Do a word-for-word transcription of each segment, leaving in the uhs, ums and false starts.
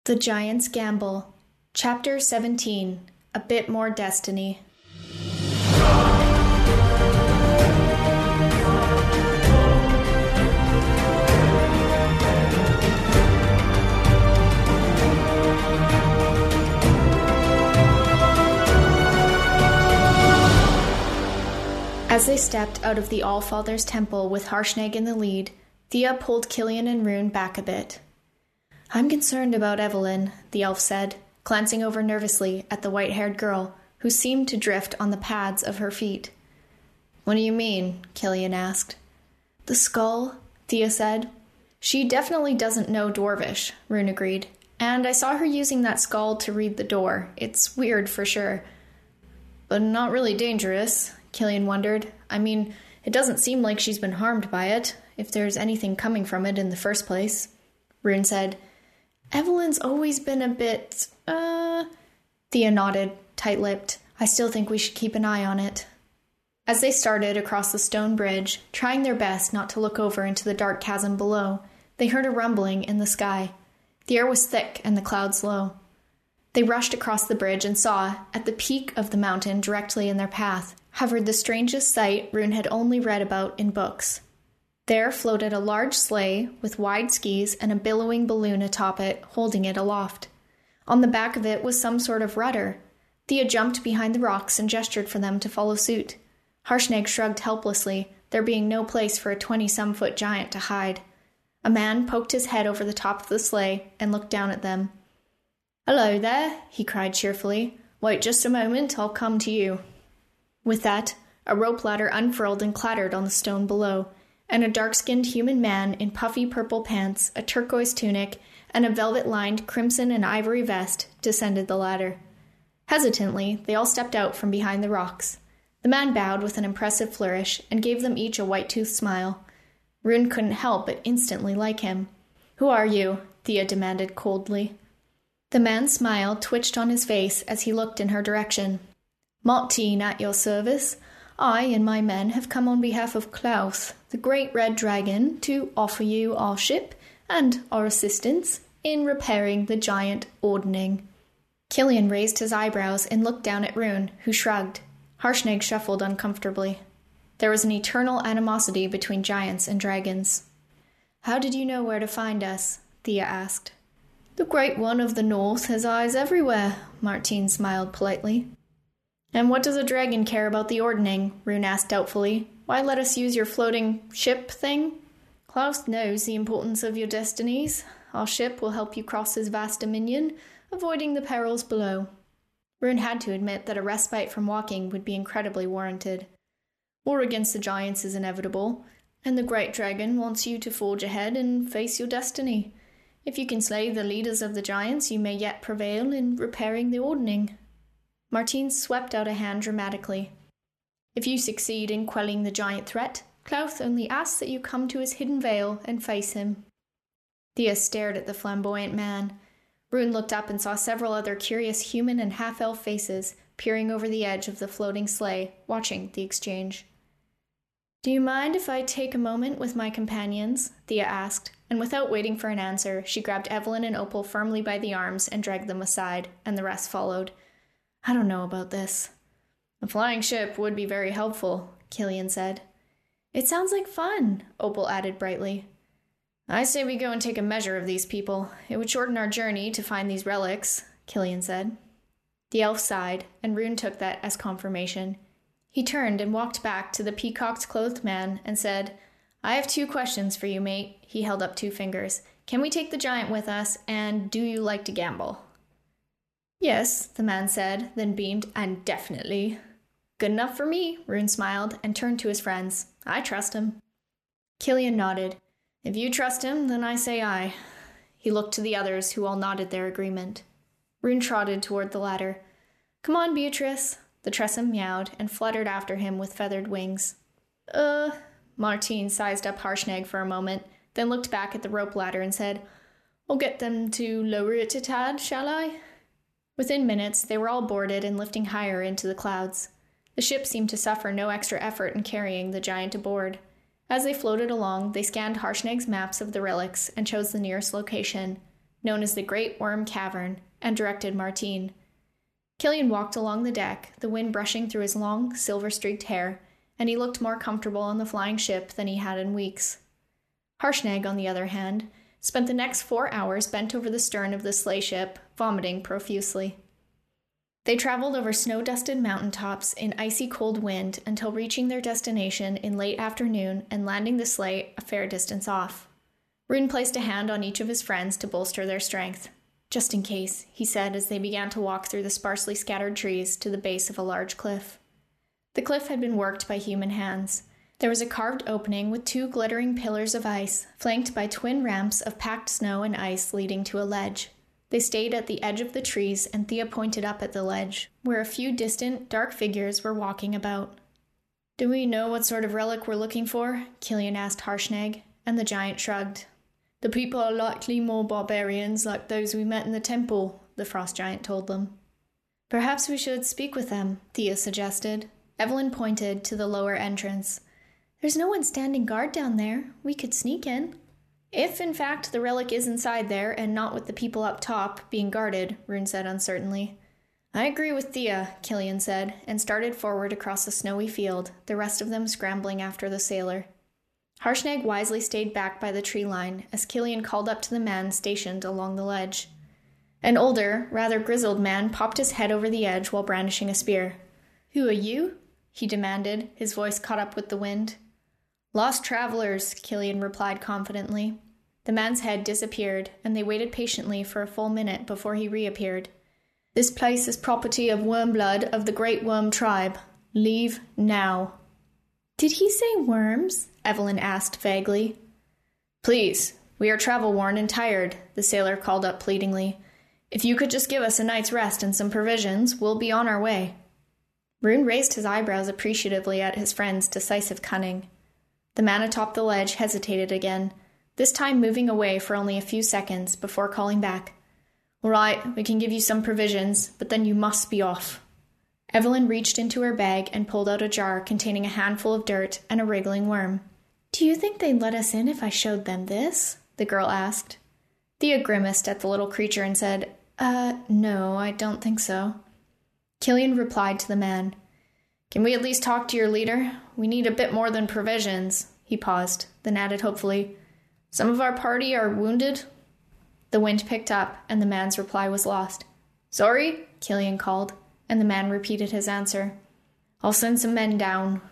The Giant's Gamble. Chapter seventeen. A Bit More Destiny. As they stepped out of the All-Father's temple with Harshnag in the lead, Thea pulled Killian and Rune back a bit. "I'm concerned about Evelyn," the elf said, glancing over nervously at the white-haired girl, who seemed to drift on the pads of her feet. "What do you mean?" Killian asked. "The skull," Thea said. "She definitely doesn't know Dwarvish," Rune agreed, "and I saw her using that skull to read the door. It's weird for sure." "But not really dangerous," Killian wondered. "I mean, it doesn't seem like she's been harmed by it, if there's anything coming from it in the first place." Rune said, "Evelyn's always been a bit, uh... Thea nodded, tight-lipped. "I still think we should keep an eye on it." As they started across the stone bridge, trying their best not to look over into the dark chasm below, they heard a rumbling in the sky. The air was thick and the clouds low. They rushed across the bridge and saw, at the peak of the mountain directly in their path, hovered the strangest sight Rune had only read about in books. There floated a large sleigh with wide skis and a billowing balloon atop it, holding it aloft. On the back of it was some sort of rudder. Thea jumped behind the rocks and gestured for them to follow suit. Harshnag shrugged helplessly, there being no place for a twenty-some-foot giant to hide. A man poked his head over the top of the sleigh and looked down at them. "Hello there," he cried cheerfully. "Wait just a moment, I'll come to you." With that, a rope ladder unfurled and clattered on the stone below, and a dark-skinned human man in puffy purple pants, a turquoise tunic, and a velvet-lined crimson and ivory vest descended the ladder. Hesitantly, they all stepped out from behind the rocks. The man bowed with an impressive flourish and gave them each a white-toothed smile. Rune couldn't help but instantly like him. "Who are you?" Thea demanded coldly. The man's smile twitched on his face as he looked in her direction. "Martine at your service. I and my men have come on behalf of Klaus, the great red dragon, to offer you our ship and our assistance in repairing the giant Ordning." Killian raised his eyebrows and looked down at Rune, who shrugged. Harshnag shuffled uncomfortably. There was an eternal animosity between giants and dragons. "How did you know where to find us?" Thea asked. "The Great One of the North has eyes everywhere," Martine smiled politely. "And what does a dragon care about the Ordning?" Rune asked doubtfully. "Why let us use your floating ship thing?" "Klaus knows the importance of your destinies. Our ship will help you cross his vast dominion, avoiding the perils below." Rune had to admit that a respite from walking would be incredibly warranted. "War against the giants is inevitable, and the great dragon wants you to forge ahead and face your destiny. If you can slay the leaders of the giants, you may yet prevail in repairing the Ordning." Martine swept out a hand dramatically. "If you succeed in quelling the giant threat, Klaus only asks that you come to his hidden vale and face him." Thea stared at the flamboyant man. Rune looked up and saw several other curious human and half-elf faces peering over the edge of the floating sleigh, watching the exchange. "Do you mind if I take a moment with my companions?" Thea asked, and without waiting for an answer, she grabbed Evelyn and Opal firmly by the arms and dragged them aside, and the rest followed. "I don't know about this." "A flying ship would be very helpful," Killian said. "It sounds like fun," Opal added brightly. "I say we go and take a measure of these people. It would shorten our journey to find these relics," Killian said. The elf sighed, and Rune took that as confirmation. He turned and walked back to the peacocked-clothed man and said, "I have two questions for you, mate." He held up two fingers. "Can we take the giant with us, and do you like to gamble?" "Yes," the man said, then beamed, "and definitely." "Good enough for me," Rune smiled, and turned to his friends. "I trust him." Killian nodded. "If you trust him, then I say aye." He looked to the others, who all nodded their agreement. Rune trotted toward the ladder. "Come on, Beatrice." The Tressum meowed and fluttered after him with feathered wings. Uh, Martine sized up Harshnag for a moment, then looked back at the rope ladder and said, "I'll get them to lower it a tad, shall I?" Within minutes, they were all boarded and lifting higher into the clouds. The ship seemed to suffer no extra effort in carrying the giant aboard. As they floated along, they scanned Harshnag's maps of the relics and chose the nearest location. known as the Great Worm Cavern, and directed Martine. Killian walked along the deck, the wind brushing through his long, silver-streaked hair, and he looked more comfortable on the flying ship than he had in weeks. Harshnag, on the other hand, spent the next four hours bent over the stern of the sleigh ship, vomiting profusely. They traveled over snow-dusted mountaintops in icy cold wind until reaching their destination in late afternoon and landing the sleigh a fair distance off. Rune placed a hand on each of his friends to bolster their strength. "Just in case," he said as they began to walk through the sparsely scattered trees to the base of a large cliff. The cliff had been worked by human hands. There was a carved opening with two glittering pillars of ice, flanked by twin ramps of packed snow and ice leading to a ledge. They stayed at the edge of the trees, and Thea pointed up at the ledge, where a few distant, dark figures were walking about. "Do we know what sort of relic we're looking for?" Killian asked Harshnag, and the giant shrugged. "The people are likely more barbarians like those we met in the temple," the frost giant told them. "Perhaps we should speak with them," Thea suggested. Evelyn pointed to the lower entrance. "There's no one standing guard down there. We could sneak in." "If, in fact, the relic is inside there and not with the people up top being guarded," Rune said uncertainly. "I agree with Thea," Killian said, and started forward across the snowy field, the rest of them scrambling after the sailor. Harshnag wisely stayed back by the tree line as Killian called up to the man stationed along the ledge. An older, rather grizzled man popped his head over the edge while brandishing a spear. "Who are you?" he demanded, his voice caught up with the wind. "Lost travelers," Killian replied confidently. The man's head disappeared, and they waited patiently for a full minute before he reappeared. "This place is property of Wormblood of the Great Worm tribe. Leave now." "Did he say worms?" Evelyn asked vaguely. "Please, we are travel-worn and tired," the sailor called up pleadingly. "If you could just give us a night's rest and some provisions, we'll be on our way." Rune raised his eyebrows appreciatively at his friend's decisive cunning. The man atop the ledge hesitated again, this time moving away for only a few seconds before calling back. "All right, we can give you some provisions, but then you must be off." Evelyn reached into her bag and pulled out a jar containing a handful of dirt and a wriggling worm. "Do you think they'd let us in if I showed them this?" the girl asked. Thea grimaced at the little creature and said, Uh, no, I don't think so." Killian replied to the man. "Can we at least talk to your leader? We need a bit more than provisions." He paused, then added hopefully, "Some of our party are wounded." The wind picked up, and the man's reply was lost. "Sorry?" Killian called, and the man repeated his answer. "I'll send some men down."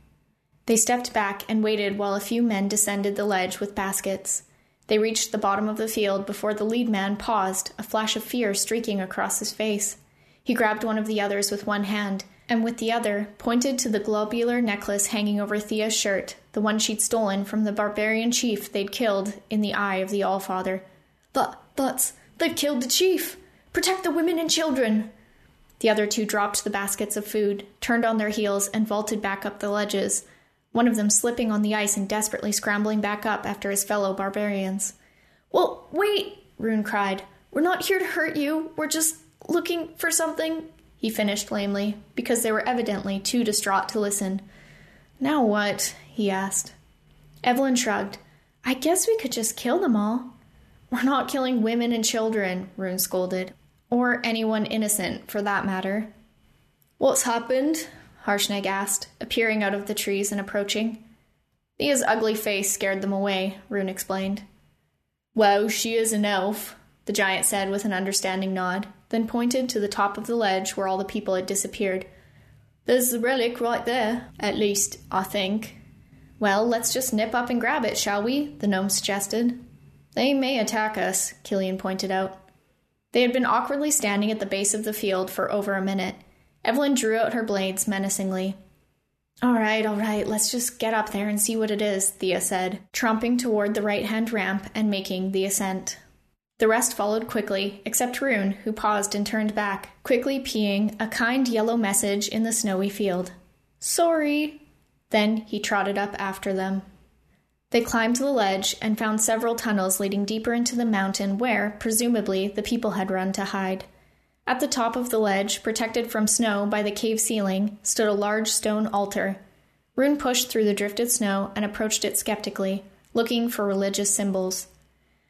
They stepped back and waited while a few men descended the ledge with baskets. They reached the bottom of the field before the lead man paused, a flash of fear streaking across his face. He grabbed one of the others with one hand, and with the other pointed to the globular necklace hanging over Thea's shirt, the one she'd stolen from the barbarian chief they'd killed in the eye of the Allfather. But, but, they've killed the chief! Protect the women and children! The other two dropped the baskets of food, turned on their heels, and vaulted back up the ledges, one of them slipping on the ice and desperately scrambling back up after his fellow barbarians. "Well, wait!" Rune cried. "We're not here to hurt you. We're just looking for something," he finished lamely, because they were evidently too distraught to listen. "Now what?" he asked. Evelyn shrugged. "I guess we could just kill them all." "We're not killing women and children," Rune scolded. "Or anyone innocent, for that matter." "What's happened?" Harshnag asked, appearing out of the trees and approaching. Thea's ugly face scared them away, Rune explained. "Well, she is an elf," the giant said with an understanding nod, then pointed to the top of the ledge where all the people had disappeared. "There's the relic right there, at least, I think." "Well, let's just nip up and grab it, shall we?" the gnome suggested. "They may attack us," Killian pointed out. They had been awkwardly standing at the base of the field for over a minute. Evelyn drew out her blades menacingly. "All right, all right, let's just get up there and see what it is," Thea said, tromping toward the right-hand ramp and making the ascent. The rest followed quickly, except Rune, who paused and turned back, quickly peeing a kind yellow message in the snowy field. "Sorry." Then he trotted up after them. They climbed the ledge and found several tunnels leading deeper into the mountain where, presumably, the people had run to hide. At the top of the ledge, protected from snow by the cave ceiling, stood a large stone altar. Rune pushed through the drifted snow and approached it skeptically, looking for religious symbols.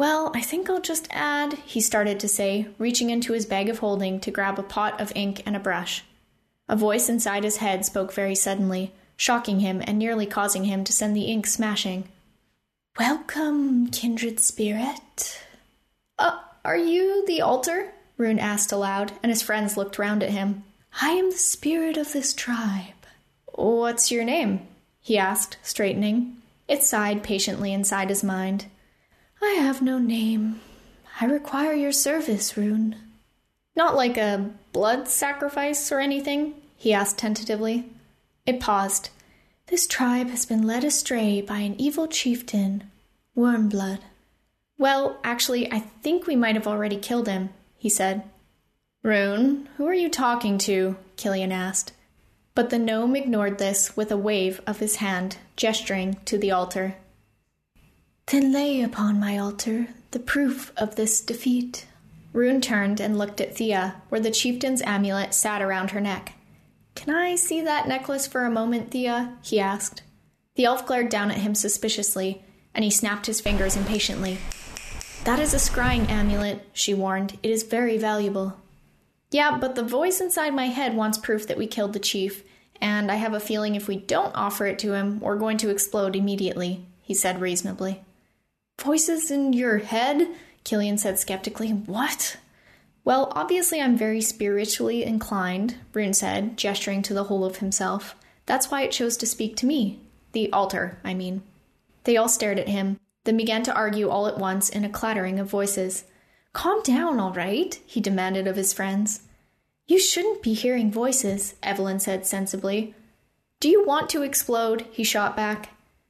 Well, I think I'll just add, he started to say, reaching into his bag of holding to grab a pot of ink and a brush. A voice inside his head spoke very suddenly, shocking him and nearly causing him to send the ink smashing. Welcome, kindred spirit. Uh, are you the altar? Rune asked aloud, and his friends looked round at him. I am the spirit of this tribe. What's your name? He asked, straightening. It sighed patiently inside his mind. I have no name. I require your service, Rune. Not like a blood sacrifice or anything? He asked tentatively. It paused. This tribe has been led astray by an evil chieftain, Wormblood. Well, actually, I think we might have already killed him, he said. Rune, who are you talking to? Killian asked. But the gnome ignored this with a wave of his hand, gesturing to the altar. Then lay upon my altar the proof of this defeat. Rune turned and looked at Thea, where the chieftain's amulet sat around her neck. Can I see that necklace for a moment, Thea? He asked. The elf glared down at him suspiciously, and he snapped his fingers impatiently. That is a scrying amulet, she warned. It is very valuable. Yeah, but the voice inside my head wants proof that we killed the chief, and I have a feeling if we don't offer it to him, we're going to explode immediately, he said reasonably. Voices in your head? Killian said skeptically. What? Well, obviously I'm very spiritually inclined, Rune said, gesturing to the whole of himself. That's why it chose to speak to me. The altar, I mean. They all stared at him, then began to argue all at once in a clattering of voices. Calm down, all right, he demanded of his friends. You shouldn't be hearing voices, Evelyn said sensibly. Do you want to explode? He shot back.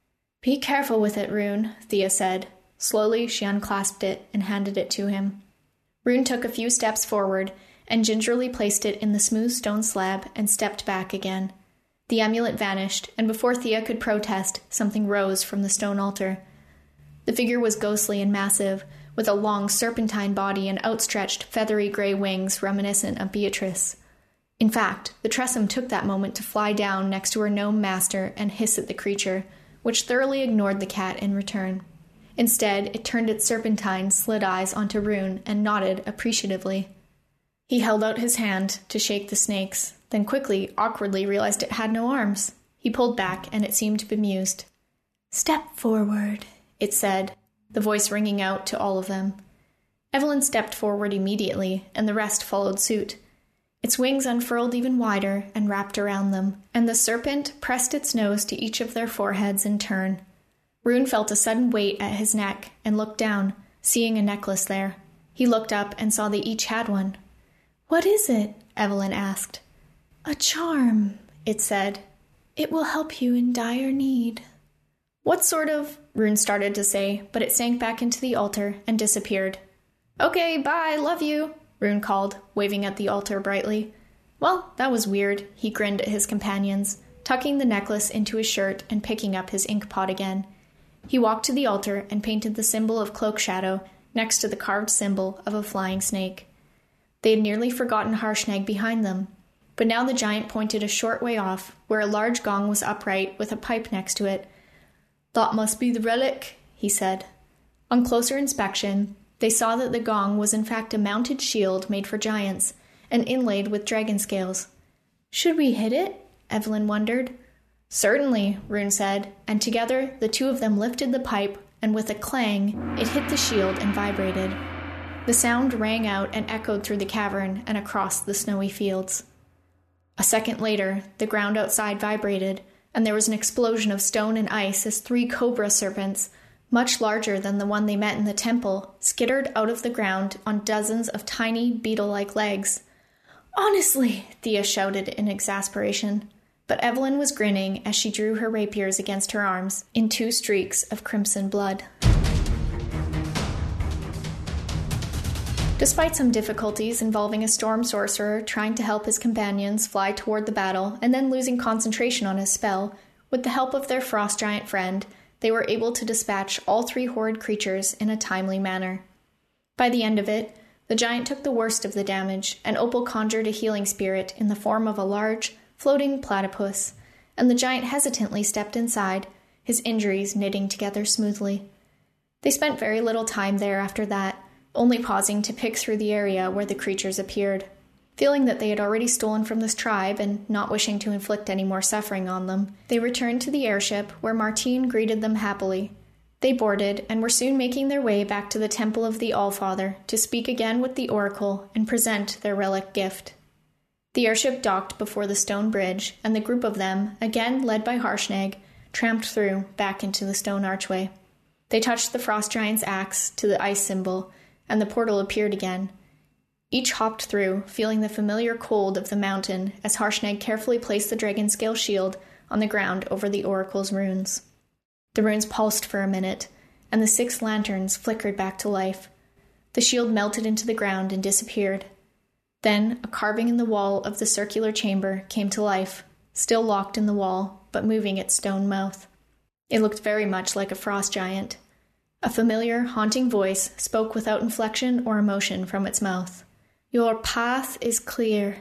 Be careful with it, Rune, Thea said. Slowly, she unclasped it and handed it to him. Rune took a few steps forward and gingerly placed it in the smooth stone slab and stepped back again. The amulet vanished, and before Thea could protest, something rose from the stone altar. The figure was ghostly and massive, with a long serpentine body and outstretched feathery gray wings reminiscent of Beatrice. In fact, the Tressum took that moment to fly down next to her gnome master and hiss at the creature, which thoroughly ignored the cat in return. Instead, it turned its serpentine, slit eyes onto Rune and nodded appreciatively. He held out his hand to shake the snakes, then quickly, awkwardly realized it had no arms. He pulled back, and it seemed bemused. Step forward, it said, the voice ringing out to all of them. Evelyn stepped forward immediately, and the rest followed suit. Its wings unfurled even wider and wrapped around them, and the serpent pressed its nose to each of their foreheads in turn. Rune felt a sudden weight at his neck and looked down, seeing a necklace there. He looked up and saw they each had one. What is it? Evelyn asked. A charm, it said. It will help you in dire need. What sort of? Rune started to say, but it sank back into the altar and disappeared. Okay, bye, love you, Rune called, waving at the altar brightly. Well, that was weird, he grinned at his companions, tucking the necklace into his shirt and picking up his ink pot again. He walked to the altar and painted the symbol of cloak shadow next to the carved symbol of a flying snake. They had nearly forgotten Harshnag behind them, but now the giant pointed a short way off, where a large gong was upright with a pipe next to it. That must be the relic, he said. On closer inspection, they saw that the gong was in fact a mounted shield made for giants, and inlaid with dragon scales. Should we hit it? Evelyn wondered. Certainly, Rune said, and together the two of them lifted the pipe, and with a clang, it hit the shield and vibrated. The sound rang out and echoed through the cavern and across the snowy fields. A second later, the ground outside vibrated, and there was an explosion of stone and ice as three cobra serpents, much larger than the one they met in the temple, skittered out of the ground on dozens of tiny, beetle-like legs. Honestly, Thea shouted in exasperation. But Evelyn was grinning as she drew her rapiers against her arms in two streaks of crimson blood. Despite some difficulties involving a storm sorcerer trying to help his companions fly toward the battle and then losing concentration on his spell, with the help of their frost giant friend, they were able to dispatch all three horrid creatures in a timely manner. By the end of it, the giant took the worst of the damage, and Opal conjured a healing spirit in the form of a large, floating platypus, and the giant hesitantly stepped inside, his injuries knitting together smoothly. They spent very little time there after that, only pausing to pick through the area where the creatures appeared. Feeling that they had already stolen from this tribe and not wishing to inflict any more suffering on them, they returned to the airship where Martine greeted them happily. They boarded and were soon making their way back to the Temple of the Allfather to speak again with the Oracle and present their relic gift. The airship docked before the stone bridge, and the group of them, again led by Harshnag, tramped through back into the stone archway. They touched the frost giant's axe to the ice symbol, and the portal appeared again. Each hopped through, feeling the familiar cold of the mountain as Harshnag carefully placed the dragon scale shield on the ground over the oracle's runes. The runes pulsed for a minute, and the six lanterns flickered back to life. The shield melted into the ground and disappeared. Then a carving in the wall of the circular chamber came to life, still locked in the wall, but moving its stone mouth. It looked very much like a frost giant. A familiar, haunting voice spoke without inflection or emotion from its mouth. "Your path is clear.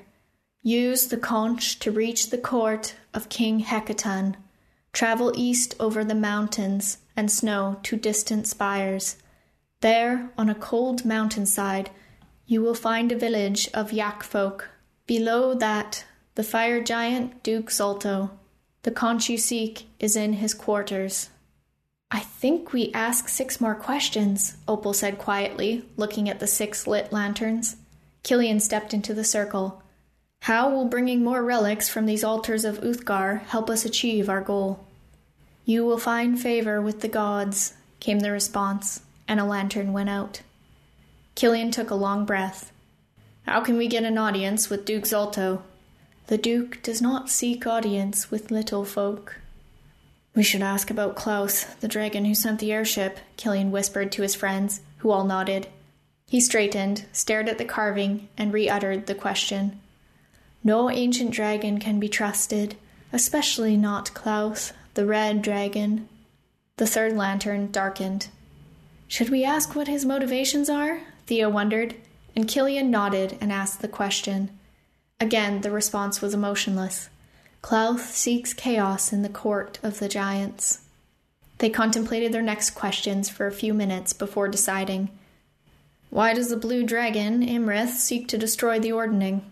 Use the conch to reach the court of King Hecatan. Travel east over the mountains and snow to distant spires. There, on a cold mountainside, you will find a village of yak folk. Below that, the fire giant Duke Zolto. The conch you seek is in his quarters." "I think we ask six more questions," Opal said quietly, looking at the six lit lanterns. Killian stepped into the circle. "How will bringing more relics from these altars of Uthgar help us achieve our goal?" "You will find favor with the gods," came the response, and a lantern went out. Killian took a long breath. "How can we get an audience with Duke Zolto?" "The Duke does not seek audience with little folk." "We should ask about Klaus, the dragon who sent the airship," Killian whispered to his friends, who all nodded. He straightened, stared at the carving, and re-uttered the question. "No ancient dragon can be trusted, especially not Klaus, the red dragon." The third lantern darkened. "Should we ask what his motivations are?" Thea wondered, and Killian nodded and asked the question. Again, the response was emotionless. "Klaus seeks chaos in the court of the giants." They contemplated their next questions for a few minutes before deciding. "Why does the blue dragon, Imrith, seek to destroy the Ordning?"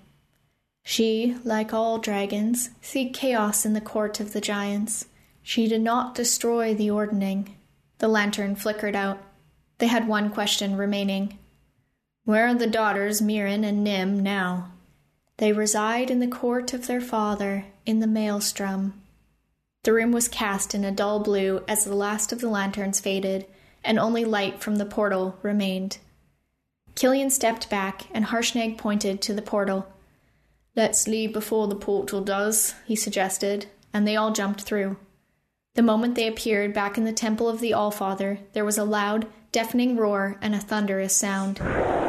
"She, like all dragons, seek chaos in the court of the giants. She did not destroy the Ordning." The lantern flickered out. They had one question remaining. "Where are the daughters Mirren and Nim now?" "They reside in the court of their father, in the Maelstrom." The room was cast in a dull blue as the last of the lanterns faded, and only light from the portal remained. Killian stepped back, and Harshnag pointed to the portal. "Let's leave before the portal does," he suggested, and they all jumped through. The moment they appeared back in the Temple of the Allfather, there was a loud, deafening roar and a thunderous sound.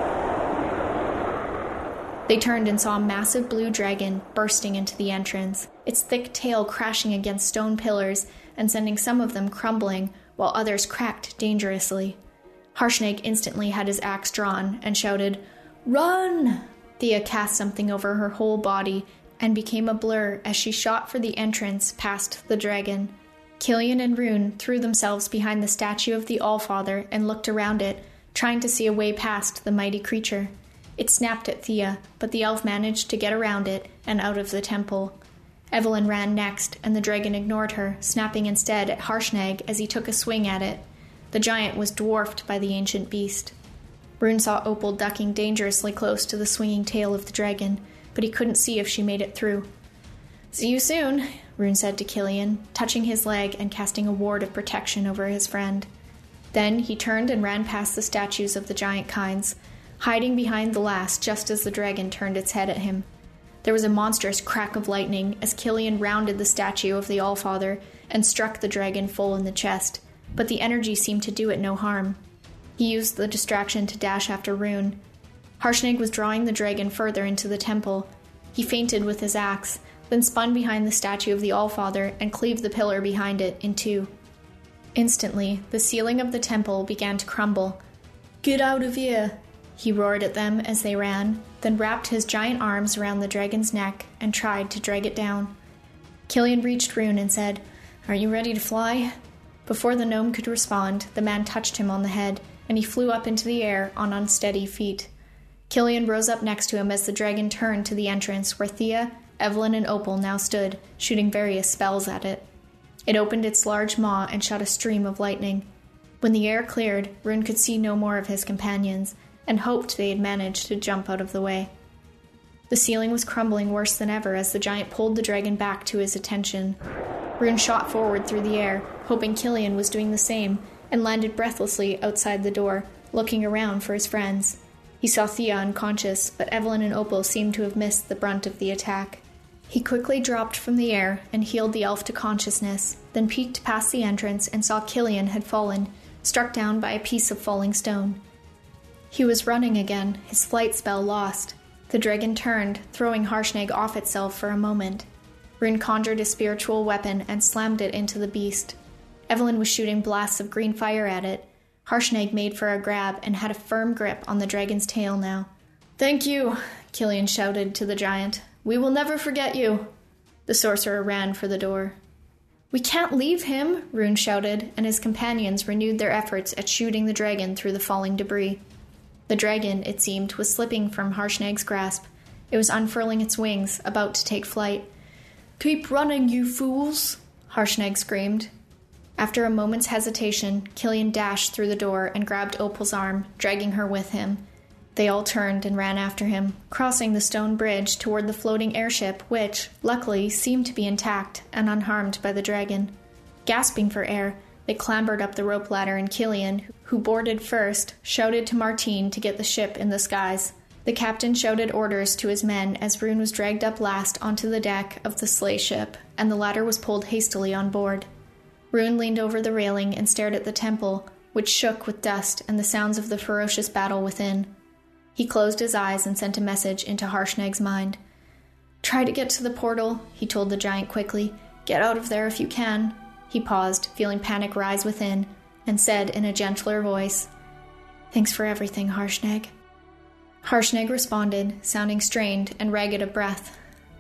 They turned and saw a massive blue dragon bursting into the entrance, its thick tail crashing against stone pillars and sending some of them crumbling, while others cracked dangerously. Harshnag instantly had his axe drawn and shouted, "Run!" Thea cast something over her whole body and became a blur as she shot for the entrance past the dragon. Killian and Rune threw themselves behind the statue of the Allfather and looked around it, trying to see a way past the mighty creature. It snapped at Thea, but the elf managed to get around it and out of the temple. Evelyn ran next, and the dragon ignored her, snapping instead at Harshnag as he took a swing at it. The giant was dwarfed by the ancient beast. Rune saw Opal ducking dangerously close to the swinging tail of the dragon, but he couldn't see if she made it through. "See you soon," Rune said to Killian, touching his leg and casting a ward of protection over his friend. Then he turned and ran past the statues of the giant kinds, hiding behind the last just as the dragon turned its head at him. There was a monstrous crack of lightning as Killian rounded the statue of the Allfather and struck the dragon full in the chest, but the energy seemed to do it no harm. He used the distraction to dash after Rune. Harshnag was drawing the dragon further into the temple. He feinted with his axe, then spun behind the statue of the Allfather and cleaved the pillar behind it in two. Instantly, the ceiling of the temple began to crumble. "Get out of here!" He roared at them as they ran, then wrapped his giant arms around the dragon's neck and tried to drag it down. Killian reached Rune and said, "Are you ready to fly?" Before the gnome could respond, the man touched him on the head, and he flew up into the air on unsteady feet. Killian rose up next to him as the dragon turned to the entrance where Thea, Evelyn, and Opal now stood, shooting various spells at it. It opened its large maw and shot a stream of lightning. When the air cleared, Rune could see no more of his companions, and hoped they had managed to jump out of the way. The ceiling was crumbling worse than ever as the giant pulled the dragon back to his attention. Rune shot forward through the air, hoping Killian was doing the same, and landed breathlessly outside the door, looking around for his friends. He saw Thea unconscious, but Evelyn and Opal seemed to have missed the brunt of the attack. He quickly dropped from the air and healed the elf to consciousness, then peeked past the entrance and saw Killian had fallen, struck down by a piece of falling stone. He was running again, his flight spell lost. The dragon turned, throwing Harshnag off itself for a moment. Rune conjured a spiritual weapon and slammed it into the beast. Evelyn was shooting blasts of green fire at it. Harshnag made for a grab and had a firm grip on the dragon's tail now. "Thank you," Killian shouted to the giant. "We will never forget you." The sorcerer ran for the door. "We can't leave him," Rune shouted, and his companions renewed their efforts at shooting the dragon through the falling debris. The dragon, it seemed, was slipping from Harshnag's grasp. It was unfurling its wings, about to take flight. "Keep running, you fools!" Harshnag screamed. After a moment's hesitation, Killian dashed through the door and grabbed Opal's arm, dragging her with him. They all turned and ran after him, crossing the stone bridge toward the floating airship which, luckily, seemed to be intact and unharmed by the dragon. Gasping for air, they clambered up the rope ladder, and Killian, who boarded first, shouted to Martine to get the ship in the skies. The captain shouted orders to his men as Rune was dragged up last onto the deck of the sleigh ship, and the ladder was pulled hastily on board. Rune leaned over the railing and stared at the temple, which shook with dust and the sounds of the ferocious battle within. He closed his eyes and sent a message into Harshnag's mind. "Try to get to the portal," he told the giant quickly. "Get out of there if you can." He paused, feeling panic rise within, and said in a gentler voice, "Thanks for everything, Harshnag." Harshnag responded, sounding strained and ragged of breath.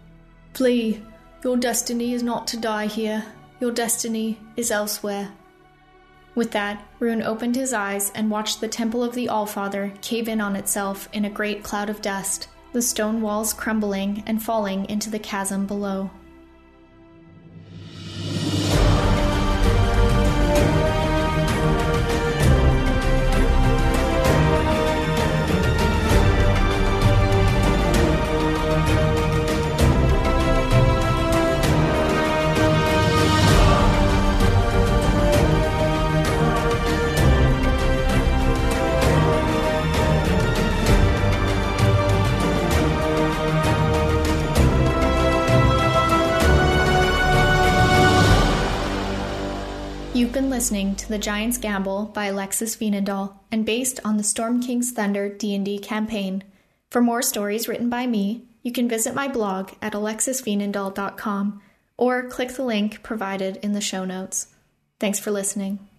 "Flee. Your destiny is not to die here. Your destiny is elsewhere." With that, Rune opened his eyes and watched the Temple of the Allfather cave in on itself in a great cloud of dust, the stone walls crumbling and falling into the chasm below. You've been listening to The Giant's Gamble by Alexis Veenendahl and based on the Storm King's Thunder D and D campaign. For more stories written by me, you can visit my blog at alexis veenendahl dot com or click the link provided in the show notes. Thanks for listening.